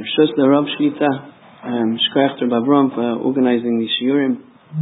Rishus the Rav Shlita, Shkoyach to Bavram for organizing the shiurim.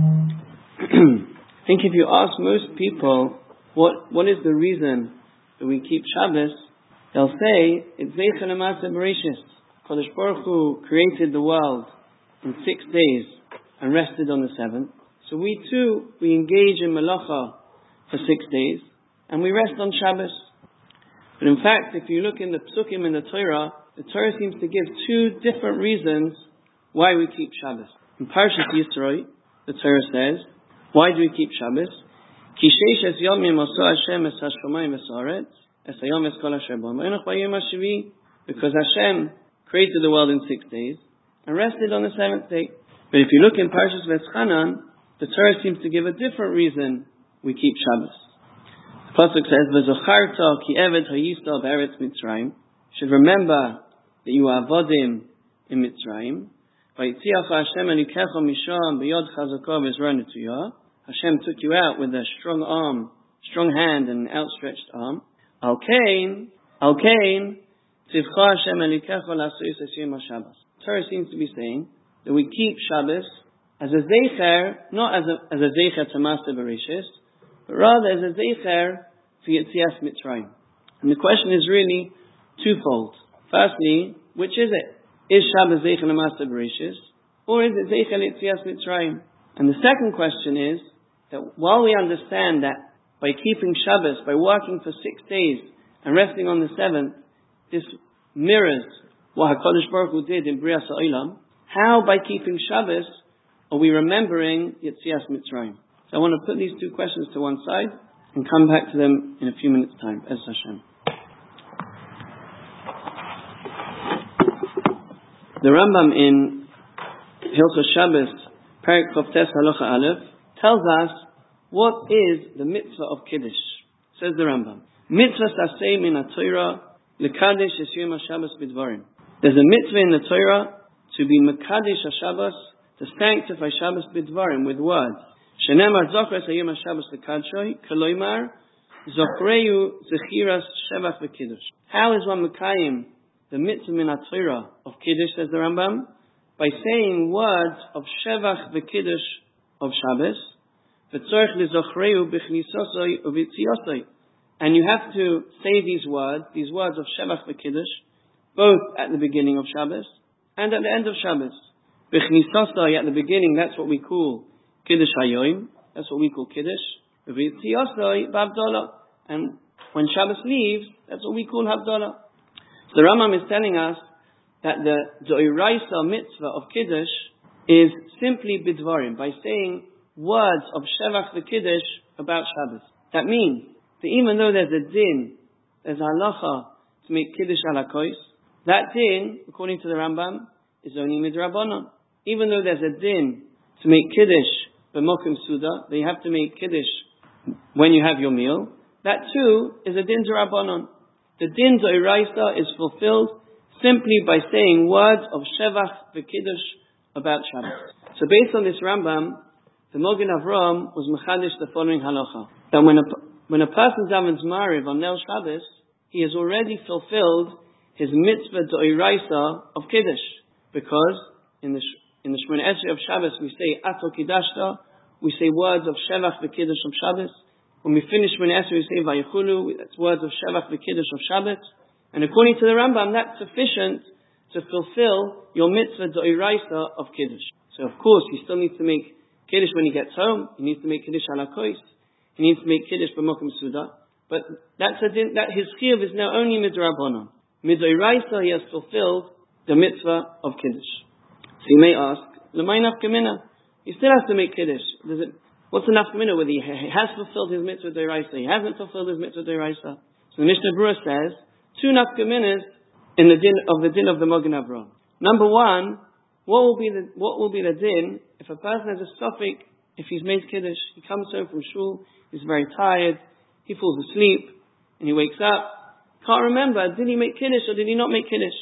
I think if you ask most people what is the reason that we keep Shabbos, they'll say it's Zeicha L'Maaseh Bereshis. Kadosh Baruch Hu created the world in 6 days and rested on the 7th. So we engage in Malacha for 6 days and we rest on Shabbos. But in fact, if you look in the Psukim in the Torah seems to give 2 different reasons why we keep Shabbos. In Parshas Yisro, the Torah says, why do we keep Shabbos? Ki sheish es yomim oso Hashem es hashamayim es haaretz, es hayom es kol asher b'hem v'enach b'yom hashvi, because Hashem created the world in 6 days and rested on the 7th day. But if you look in Parshas Veschanan, the Torah seems to give a different reason we keep Shabbos. The Pasuk says, "V'zocharta ki eved hayista b'eretz Mitzrayim." You should remember that you are avodim in Mitzrayim. Vayitziach Hashem elikecha misham b'yod chazaka v'ezra netuyah. Hashem took you out with a strong hand and an outstretched arm. Al kain tzivcha Hashem elikecha la'asuyus es yom HaShabbos. Torah seems to be saying that we keep Shabbos as a zeicher, not as a zeicher to Maaseh Bereshis, but rather as a zeicher for Yetzias Mitzrayim. And the question is really twofold. Firstly, which is it? Is Shabbos zeicher L'Maaseh Bereshis, or is it zeicher Yetzias Mitzrayim? And the second question is that while we understand that by keeping Shabbos, by working for 6 days and resting on the 7th, this mirrors what HaKadosh Baruch Hu did in Brias HaOlam, how by keeping Shabbos are we remembering Yetzias Mitzrayim? So I want to put these 2 questions to one side and come back to them in a few minutes' time. Ez Hashem. The Rambam in Hilchos Shabbos, Perek Chavtes Halacha Aleph, tells us what is the mitzvah of Kiddush. Says the Rambam, Mitzvah saseh min ha-Torah lekadesh es yom ha-Shabbos b'dvarim. There's a mitzvah in the Torah to be mekadesh ha-Shabbos, to sanctify Shabbos b'dvarim, with words. Shenemar zochres ha-yom ha-Shabbos lekadshoy, kaloymar zochreyu zechiras shevach v'kiddush. How is one mekayim the mitzvah min ha-Torah of Kiddush, says the Rambam? By saying words of shevach v'kiddush of Shabbos, v'tzorich lizochreyu b'chnisosoi u'v'tziosoi. And you have to say these words of shevach v'kiddush, both at the beginning of Shabbos and at the end of Shabbos. B'chnisosoi at the beginning, that's what we call Kiddush Hayoim, that's what we call Kiddush. V'tziosoi b'Havdalah. And when Shabbos leaves, that's what we call Havdalah. So the Rambam is telling us that the Doiraisa mitzvah of Kiddush is simply bidvarim, by saying words of Shevach v'Kiddush about Shabbos. That means that even though there's a din, there's a halacha to make Kiddush ala kois, that din, according to the Rambam, is only midrabanan. Even though there's a din to make Kiddush b'mokim suda, that you have to make Kiddush when you have your meal, that too is a din d'Rabbanan. The din d'Oraisa is fulfilled simply by saying words of Shevach v'Kiddush about Shabbos. So based on this Rambam, the Mogen Avraham was mechadish the following halacha: that when a person davens Mariv on Nel Shabbos, he has already fulfilled his mitzvah d'Oraisa of Kiddush, because in the Shemona Esrei of Shabbos we say Ato Kiddashta, we say words of Shevach v'Kiddush of Shabbos. When we finish Shemona Esrei we say Vayichulu, that's words of Shevach v'Kiddush of Shabbos. And according to the Rambam, that's sufficient to fulfill your mitzvah d'Oraisa of Kiddush. So of course, he still needs to make Kiddush when he gets home. He needs to make Kiddush ala kois. He needs to make Kiddush b'mokum suda. But that his chiyuv is now only midrabanan. Midoraisa, he has fulfilled the mitzvah of Kiddush. So you may ask, l'may nafkamina? He still has to make Kiddush. What's the nafkamina? Whether he has fulfilled his mitzvah d'Oraisa, he hasn't fulfilled his mitzvah d'Oraisa. So the Mishnah Berurah says 2 nafkaminas in the din of the Mogen Avraham. Number 1, what will be the din if a person has a suffix, if he's made Kiddush, he comes home from shul, he's very tired, he falls asleep, and he wakes up, can't remember, did he make Kiddush or did he not make Kiddush?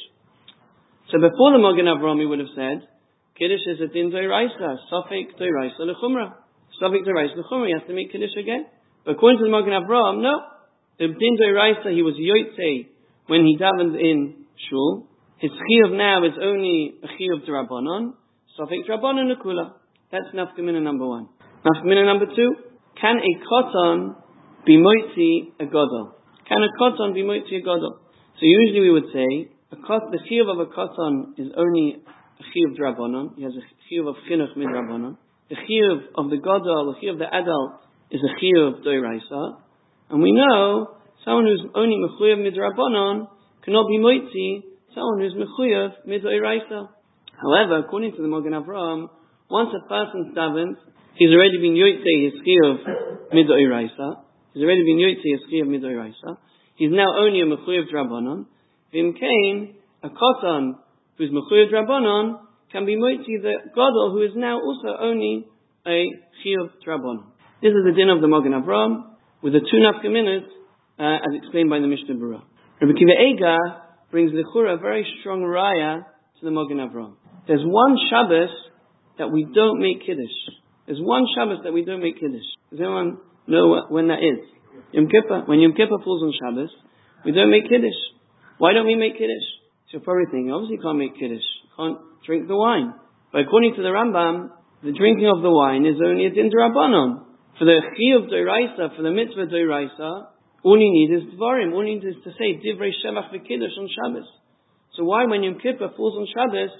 So before the Mogen Avraham, he would have said, Kiddush is a din d'Oraisa, suffix d'Oraisa l'chumra. Suffix d'Oraisa l'chumra, he has to make Kiddush again. But according to the Mogen Avraham, no. The din d'Oraisa, he was yotzei when he davened in shul. His chiyuv now is only a chiyuv d'Rabbanon, Sofek d'Rabbanon Nekula. That's nafkamina number one. Nafkamina number two, can a koton be moitzi a godol? Can a koton be moitzi a godol? So usually we would say, the chiyuv of a koton is only a chiyuv d'Rabbanon. He has a chiyuv of chinuch mid-Rabbanon. The chiyuv of the godol, the chiyuv of the adult, is a chiyuv d'oraisa. And we know, someone who's only mechuyev mid-Rabbanon cannot be moitzi someone who's mechuyev mid-oiraisa. However, according to the Magen Avraham, once a person's davened, he's already been yotzei his chiyuv mid-oiraisa. He's already been yotzei his chiyuv mid-oiraisa. He's now only a mechuyev d'Rabbanon. V'im kain, a koton who's mechuyev d'Rabbanon can be moitzi the gadol who is now also only a chiyuv d'Rabbanon. This is the din of the Magen Avraham with the two nafkaminas as explained by the Mishnah Berurah. Rabbi Akiva Eiger brings the Chura a very strong raya to the Magen Avraham. There's one Shabbos that we don't make Kiddush. There's one Shabbos that we don't make Kiddush. Does anyone know when that is? Yom Kippur. When Yom Kippur falls on Shabbos, we don't make Kiddush. Why don't we make Kiddush? So you're probably thinking, obviously you can't make Kiddush. You can't drink the wine. But according to the Rambam, the drinking of the wine is only a din d'Rabbanon. For the chiyuv d'oraisa, for the mitzvah d'oraisa, all you need is dvarim. All you need is to say divrei shevach v'kiddush on Shabbos. So why, when Yom Kippur falls on Shabbos,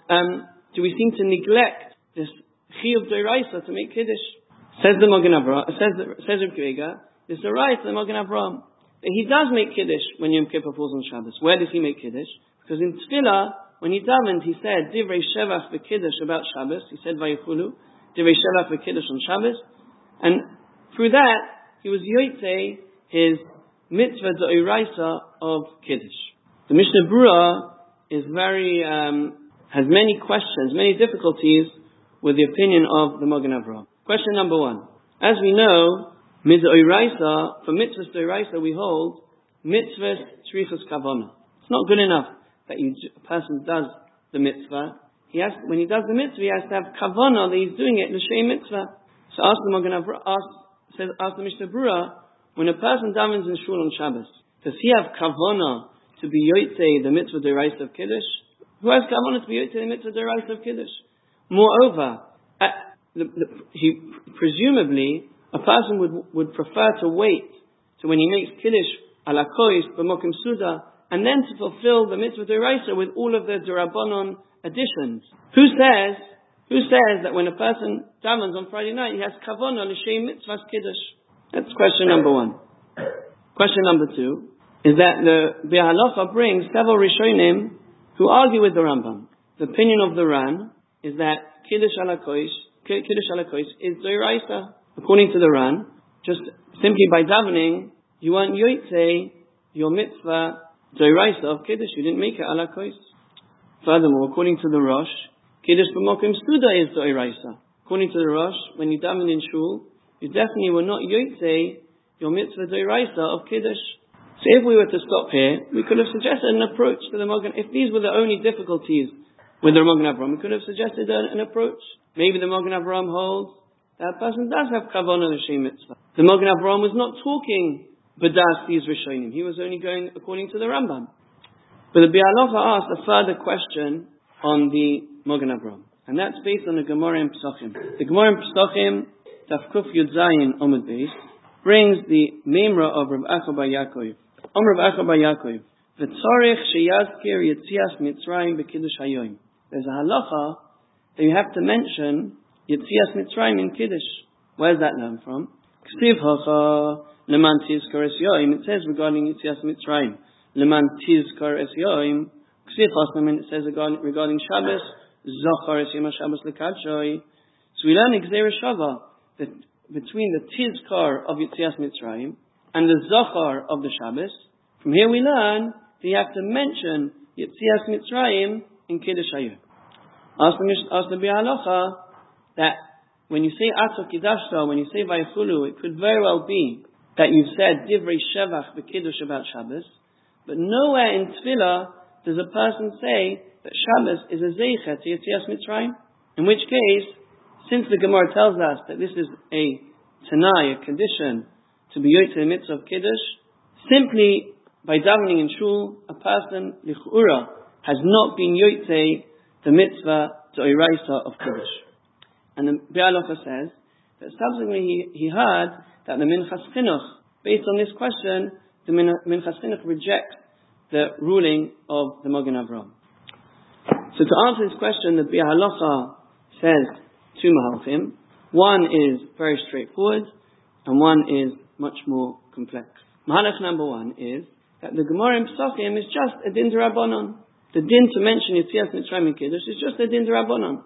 do we seem to neglect this chiyuv d'oraisa to make kiddush? Says the Magen Avraham. Says Rabbi Akiva, this is a right to the Magen Avraham. He does make kiddush when Yom Kippur falls on Shabbos. Where does he make kiddush? Because in Tefillah, when he davened, he said divrei shevach v'kiddush about Shabbos. He said vayichulu divrei shevach v'kiddush on Shabbos, and through that he was yotzei his mitzvah d'oraisa of kiddush. The Mishnah Berurah is has many questions, many difficulties with the opinion of the Magen Avraham. Question number one: as we know, mitzvah for mitzvahs d'oraisa we hold mitzvahs tzrichas kavanah. It's not good enough that a person does the mitzvah. When he does the mitzvah, he has to have kavanah that he's doing it l'shem mitzvah. So ask the Magen Avraham, ask the Mishnah Berurah, when a person davens in shul on Shabbos, does he have kavanah to be yotzei the mitzvah d'oraisa of kiddush? Who has kavanah to be yotzei the mitzvah d'oraisa of kiddush? Moreover, presumably a person would prefer to wait to when he makes kiddush ala kois b'mokim suda, and then to fulfill the mitzvah d'oraisa with all of the d'Rabbanon additions. Who says that when a person davens on Friday night, he has kavanah l'shem mitzvahs kiddush? That's question number one. Question number two is that the Biur Halacha brings several Rishonim who argue with the Rambam. The opinion of the Ran is that kiddush ala kois is d'oraisa. According to the Ran, just simply by davening, you weren't yotzei your mitzvah d'oraisa of kiddush. You didn't make it ala kois. Furthermore, according to the Rosh, kiddush b'mokim suda is d'oraisa. According to the Rosh, when you daven in shul, you definitely were not yotzei your mitzvah d'oraisa of kiddush. So if we were to stop here, we could have suggested an approach to the Magen. If these were the only difficulties with the Magen Avraham, we could have suggested an approach. Maybe the Magen Avraham holds that a person does have kavanah l'shem mitzvah. The Magen Avraham was not talking b'das these Rishonim. He was only going according to the Rambam. But the Biur Halacha asked a further question on the Magen Avraham, and that's based on the Gemara in Pesachim. The Gemara in Pesachim, Tafkuf Yud Zayin Omid Beis, brings the Memra of Rav Acha bar Yaakov. Rav Acha bar Yaakov, V'tzorech sheyazkir Yetzias Mitzrayim b'Kiddush Hayoim. There's a halacha that you have to mention Yetzias Mitzrayim in Kiddush. Where's that learned from? Ksiv hacha leman tizkar es yoim. It says regarding Yetzias Mitzrayim, leman tizkar es yoim. Ksiv hacha, it says regarding Shabbos, zachar es yom Shabbos lekadshoy. So we learn Gzeira Shava that between the tizkar of Yetzias Mitzrayim and the zachar of the Shabbos, from here we learn that you have to mention Yetzias Mitzrayim in Kiddush Hayom. Ask the Biur Halacha that when you say Atzah Kiddashta, when you say Vayichulu, it could very well be that you've said Divrei Shevach b'Kiddush about Shabbos, but nowhere in Tefillah does a person say that Shabbos is a Zeicha to Yetzias Mitzrayim. In which case, since the Gemara tells us that this is a Tanai, a condition to be yotzei the mitzvah of Kiddush, simply by davening in shul, a person, lichura, has not been yotzei the mitzvah to Oraisa of Kiddush. And the Biur Halacha says that subsequently he heard that the Minchas Chinuch, based on this question, the Minchas Chinuch rejects the ruling of the Magen Avraham. So to answer this question, the Biur Halacha says two Mahalchim. One is very straightforward, and one is much more complex. Mahalach number one is that the Gemara in Pesachim is just a din d'Rabbanan. The din to mention Yetzias Mitzrayim in Kiddush is just a din d'Rabbanan.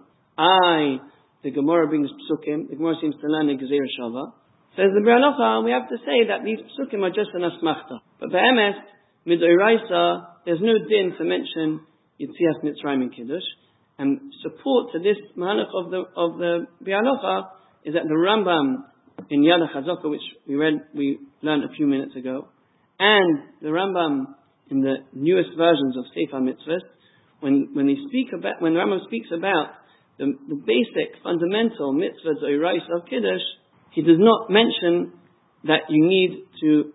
The Gemara brings Pesukim, the Gemara seems to learn the Gezerah Shava. Says the Biur Halacha, we have to say that these Pesukim are just an asmachta. But be'emes, midoraisa, there's no din to mention Yetzias Mitzrayim in Kiddush. And support to this Mahalach of the Biur Halacha is that the Rambam in Yad HaChazaka, which we learned a few minutes ago, and the Rambam in the newest versions of Sefer Mitzvahs, when the Rambam speaks about the basic fundamental mitzvahs of Kiddush, he does not mention that you need to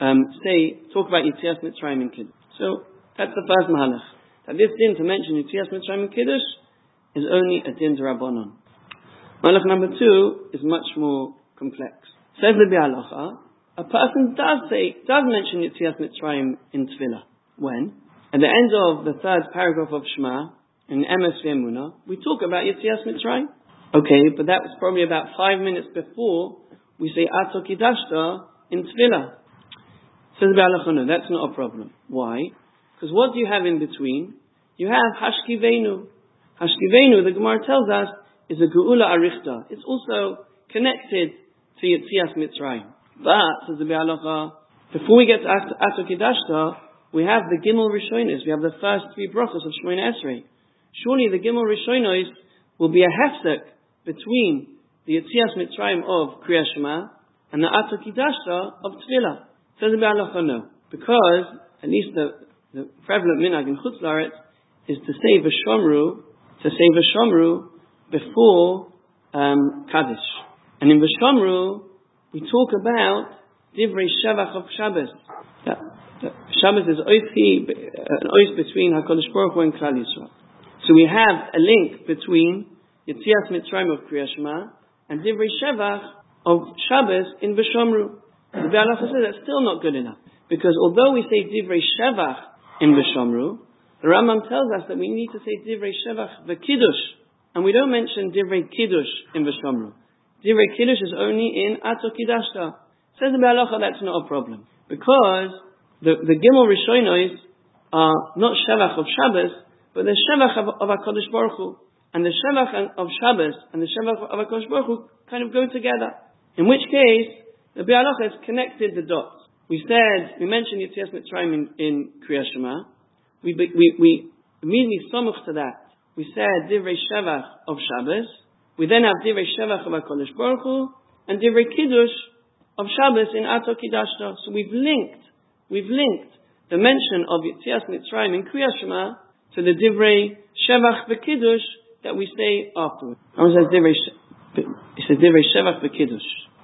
talk about Yetzias Mitzrayim in Kiddush. So that's the first Mahalach. That this din to mention Yetzias Mitzrayim in Kiddush is only a din d'Rabbanan. Mahalach number two is much more complex. Says the Biur Halacha, a person does mention Yetzias Mitzrayim in Tefillah. When? At the end of the third paragraph of Shema, in Emes V'Emunah, we talk about Yetzias Mitzrayim. Okay, but that was probably about 5 minutes before we say Ato Kidashta in Tefillah. Says the Biur Halacha, no, that's not a problem. Why? Because what do you have in between? You have Hashkivenu. Hashkivenu, the Gemara tells us, is a Geula Arichta. It's also connected to Yetzias Mitzrayim. But, says the Biur Halacha, before we get to Ato Kidashta, we have the Gimel Rishonos. We have the first three brachos of Shemona Esrei. Surely the Gimel Rishonos will be a hefsek between the Yetzias Mitzrayim of Kriyas Shema and the Ato Kidashta of Tefillah. Says the Biur Halacha, no. Because, at least the prevalent minhag in Chutz La'aretz is to say V'Shomru before Kaddish. And in V'Shomru, we talk about Divrei Shevach of Shabbos. Shabbos is an oath between HaKadosh Baruch Hu and Klal Yisrael. So we have a link between Yetzias Mitzrayim of Kriyas Shema and Divrei Shevach of Shabbos in V'Shomru. The Biur Halacha says that's still not good enough. Because although we say Divrei Shevach in V'Shomru, the Rambam tells us that we need to say Divrei Shevach V'Kiddush. And we don't mention Divrei Kiddush in V'Shomru. Divrei Kiddush is only in Ato Kidashta. Says the Biur Halacha, that's not a problem. Because the Gimel Rishonos are not Shevach of Shabbos, but the Shevach of HaKadosh Baruch Hu. And the Shevach of Shabbos and the Shevach of HaKadosh Baruch Hu kind of go together. In which case, the Biur Halacha has connected the dots. We mentioned Yetzias Mitzrayim in Kriyas Shema. We immediately samuch to that. We said Divrei Shevach of Shabbos. We then have Divrei Shevach of HaKadosh Baruch Hu and Divrei Kiddush of Shabbos in Ato Kidashta. So we've linked the mention of Yetzias Mitzrayim in Kriyas Shema to the Divrei Shevach V'Kiddush that we say afterwards. It says Divrei Shevach V'Kiddush.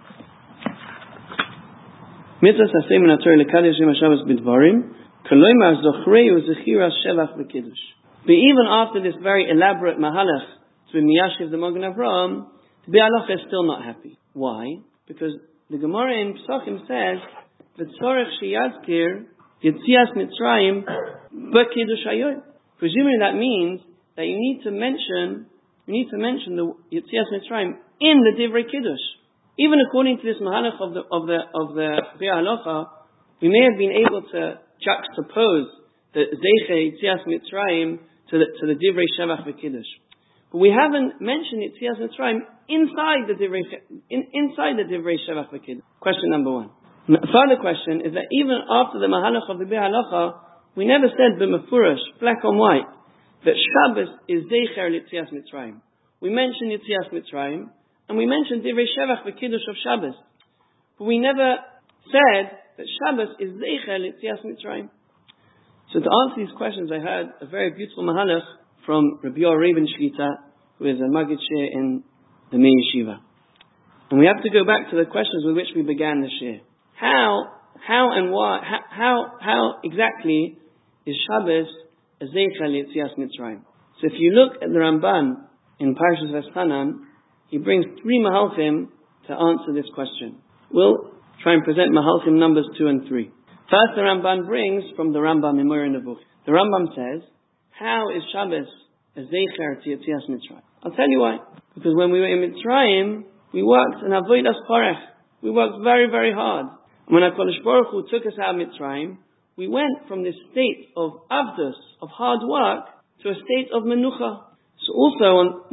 Mitzvah Sasei Min HaTorah L'Kaddish Yom HaShabbos B'Dvarim Koloimar Zochrei U'Zechiras Shevach V'Kiddush. But even after this very elaborate mahalach to Miyashiv the Magen Avraham, the Biur Halacha is still not happy. Why? Because the Gemara in Pesachim says V'tzorech Sheyazkir Yetzias Mitzrayim B'Kiddush Hayoim. Presumably that means that you need to mention the Yetzias Mitzrayim in the Divrei Kiddush. Even according to this mahalach of the Biur Halacha, we may have been able to juxtapose the Zeiche Yetzias Mitzrayim to the Divrei Shevach V'Kiddush. But we haven't mentioned Yetzias Mitzrayim inside the Divrei Shevach V'Kiddush. Question number one. A further question is that even after the mahalach of the Biur Halacha, we never said b'mefurash, black on white, that Shabbos is Zeicher Yetzias Mitzrayim. We mentioned Yetzias Mitzrayim, and we mentioned Divrei Shevach V'Kiddush of Shabbos. But we never said that Shabbos is Zeicher Yetzias Mitzrayim. So to answer these questions, I heard a very beautiful mahalach from Rabbi Yoel Reben Shlita, who is a Maggid Shir in the Meir Yeshiva. And we have to go back to the questions with which we began the Shir. How exactly is Shabbos Zeicha L'Yetzias Mitzrayim. So if you look at the Ramban in Parshas Veschanan, he brings 3 Mahalchim to answer this question. We'll try and present Mahalchim numbers 2 and 3. First, the Ramban brings from the Rambam in Moreh Nevuchim. The Rambam says, how is Shabbos a Zeicher to Yetzias Mitzrayim? I'll tell you why. Because when we were in Mitzrayim, we worked in Avodas Parech. We worked very, very hard. And when HaKadosh Baruch Hu took us out of Mitzrayim, we went from this state of avdus, of hard work, to a state of menucha. So also,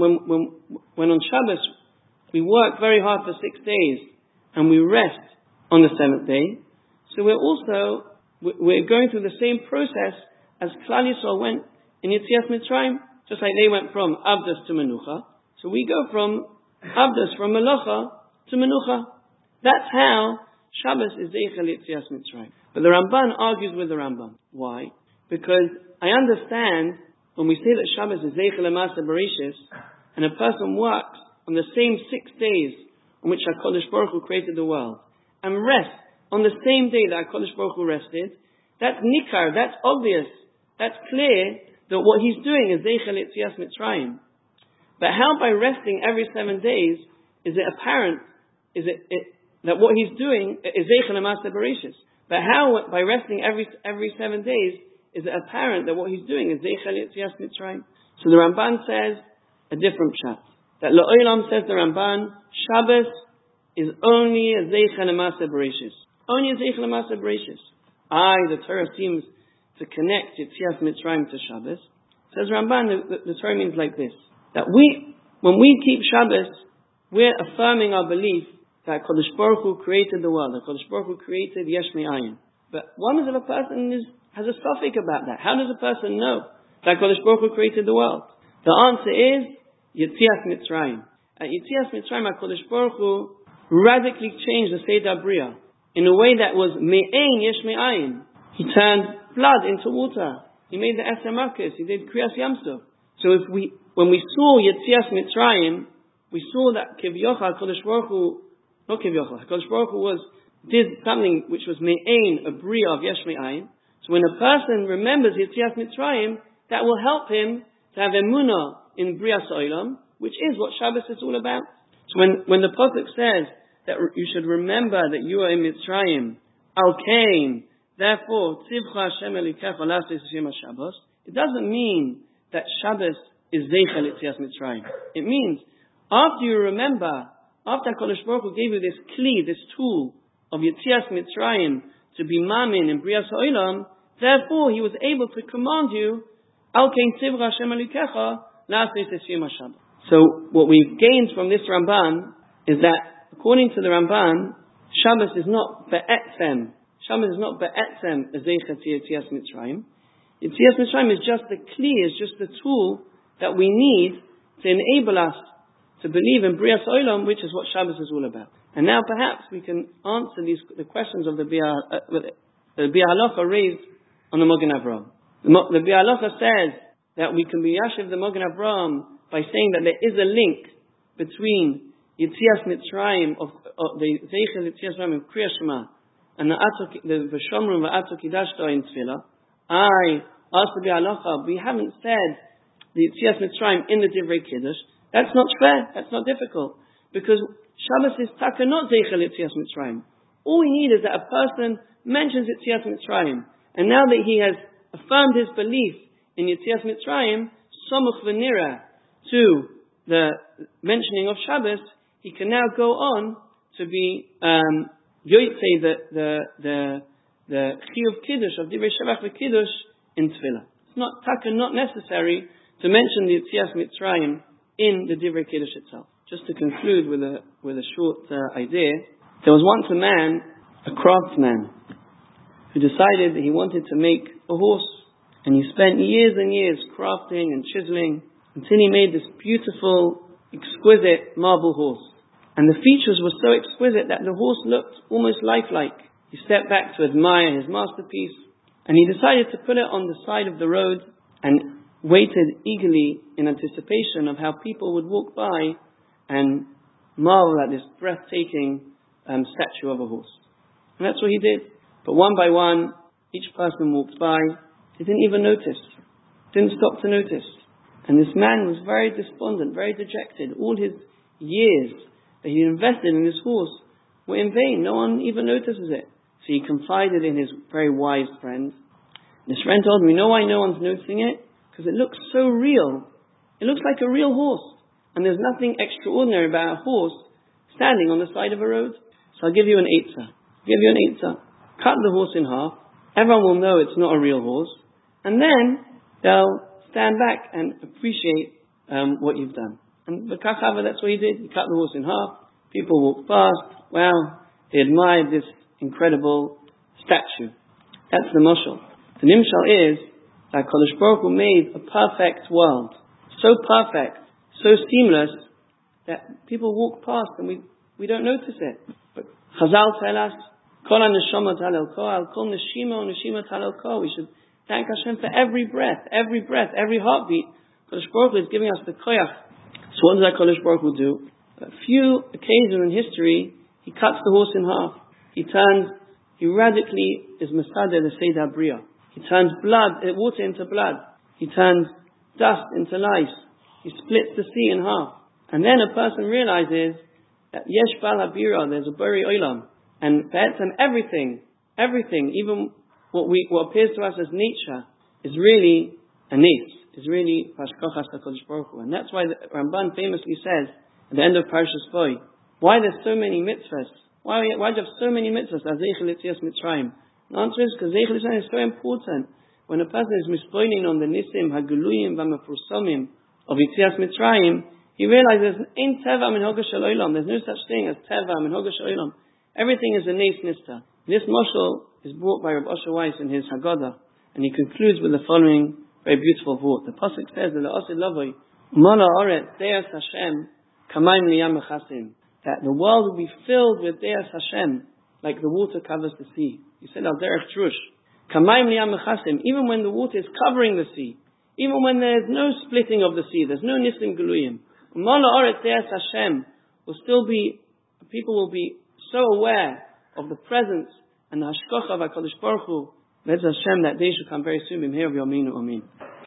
when on Shabbos, we work very hard for 6 days, and we rest on the 7th day. So we're going through the same process as Klal Yisrael went in Yetzias Mitzrayim, just like they went from avdus to menucha. So we go from avdus, from melacha to menucha. That's how Shabbos is Zeicha L'Yetzias Mitzrayim. But the Ramban argues with the Rambam. Why? Because I understand when we say that Shabbos is Zeicha L'Maaseh Bereshis, and a person works on the same 6 days on which HaKadosh Baruch Hu created the world, and rests on the same day that HaKadosh Baruch Hu rested, that's nikar, that's obvious, that's clear that what he's doing is Zeicha L'Yetzias Mitzrayim. But how by resting every 7 days is it apparent, that what he's doing is Zeicha L'Maaseh Bereshis? But how by resting every 7 days is it apparent that what he's doing is Zeicha L'Yetzias Mitzrayim? So the Ramban says a different pshat. That L'Olam, says the Ramban, Shabbos is only a Zeicha L'Maaseh Bereshis. Only a Zeicha L'Maaseh Bereshis. The Torah seems to connect Yetzias Mitzrayim to Shabbos. Says Ramban, the Torah means like this. That when we keep Shabbos, we're affirming our belief that Kodesh Baruch Hu created the world. That Kodesh Baruch Hu created Yesh Me'ayin. But one of a person has a suffix about that. How does a person know that Kodesh Baruch Hu created the world? The answer is Yetzias Mitzrayim. At Yetzias Mitzrayim, Kodesh Baruch Hu radically changed the Seder Bria in a way that was Me'ain Yesh Me'ayin. He turned blood into water. He made the Eser Makos. He did Kriyas Yamsuf. So when we saw Yetzias Mitzrayim, we saw that Kivyocha, Kodesh Baruch Hu, not Kivyocha, Kodesh Baruch Hu did something which was Me'ain, a Bria of Yesh Me'ayin. So when a person remembers Yetzias Mitzrayim, that will help him to have emunah in Bria Olam, which is what Shabbos is all about. So when the Prophet says that you should remember that you are in Mitzrayim, Al Kain, therefore, Tzivcha Hashem Elikecha La'asos Yom HaShabbos, it doesn't mean that Shabbos is Zeicha L'Yetzias Mitzrayim. It means, after you remember, after HaKadosh Baruch Hu gave you this kli, this tool of Yetzias Mitzrayim to be mamin in Bria Olam, therefore he was able to command you, Al Kain Tzivcha Hashem Elikecha La'asos Yom HaShabbos. So what we've gained from this Ramban is that, according to the Ramban, Shabbos is not be'etzem. Shabbos is not be'etzem a zeicha to Yetzias Mitzrayim. Yetzias Mitzrayim is just the kli, is just the tool that we need to enable us to believe in Bria Olam, which is what Shabbos is all about. And now perhaps we can answer the questions of the Biur Halacha raised on the Magen Avraham. The Biur Halacha says that we can be yashiv the Magen Avraham by saying that there is a link between Yetzias Mitzrayim of the Zeicha Yetzias Mitzrayim of Kriya Shema and the V'shomru v'ato kidashto in Tefillah. I asked the Biur Halacha, we haven't said the Yetzias Mitzrayim in the Divrei Kiddush. That's not fair. That's not difficult, because Shabbos is taka not Zeicha Yetzias Mitzrayim. All we need is that a person mentions Yetzias Mitzrayim, and now that he has affirmed his belief in Yetzias Mitzrayim, Somuch V'nira, to the mentioning of Shabbos, he can now go on to be Yotzei the Chiyuv Kiddush of Divrei Shavach v'Kiddush in Tefillah. It's not necessary to mention the Yetzias Mitzrayim in the Divrei Kiddush itself. Just to conclude with a short idea, there was once a man, a craftsman, who decided that he wanted to make a horse, and he spent years and years crafting and chiseling until he made this beautiful, exquisite marble horse. And the features were so exquisite that the horse looked almost lifelike. He stepped back to admire his masterpiece, and he decided to put it on the side of the road and waited eagerly in anticipation of how people would walk by and marvel at this breathtaking statue of a horse. And that's what he did. But one by one, each person walked by. He didn't even notice. didn't stop to notice. And this man was very despondent, very dejected. All his years that he invested in this horse were in vain. No one even notices it. So he confided in his very wise friend. This friend told him, you know why no one's noticing it? Because it looks so real. It looks like a real horse. And there's nothing extraordinary about a horse standing on the side of a road. So I'll give you an eitzah. Cut the horse in half. Everyone will know it's not a real horse. And then they'll stand back and appreciate what you've done. And B'kachava, that's what he did. He cut the horse in half. People walked past. Wow, they admired this incredible statue. That's the mashal. The nimshal is that Kadosh Baruch Hu made a perfect world. So perfect, so seamless, that people walk past and we don't notice it. But Chazal tell us, Kol ha-neshama talel ko, al kol neshima neshima talel ko. We should thank Hashem for every breath, every heartbeat. Kadosh Baruch Hu is giving us the koyach. So what does Kadosh Baruch Hu do? A few occasions in history, he cuts the horse in half. He radically is Masadeh the Seder Bria. He turns water into blood. He turns dust into lice. He splits the sea in half. And then a person realizes that Yesh Bal HaBira, there's a Bari Olam. And everything, even what appears to us as nature, is really a nes, is really Pashkochas HaKadosh Baruch Hu. And that's why the Ramban famously says, at the end of Parshas Bo, why there's so many mitzvahs? Why do you have so many mitzvahs? As Zeichel Yetzias Mitzrayim. The answer is because Zeichel Yetzias is so important. When a person is mispoining on the Nisim, Haguluyim, V'Mefursamim of Yetzias Mitzrayim, he realizes Ein Teva Minhoga Shel Olam. There's no such thing as Teva Minhoga Shel Olam. Everything is a Nes Nista. This mashal is brought by Rav Osher Weiss in his Haggadah, and he concludes with the following very beautiful thought. The pasuk says that the Osid Lavoi Mala Oret Deas Hashem Kamayim Liyam Mechasim, that the world will be filled with Deas Hashem like the water covers the sea. You said Al Derech Trush Kamayim Liyam Mechasim, even when the water is covering the sea, even when there is no splitting of the sea, there's no Nisim Geluyim, Mala Oret Deas Hashem people will be so aware of the presence and the hashkocha of HaKadosh Baruch Hu, Bez Hashem, that day should come very soon. B'mheira v'yameinu, amen.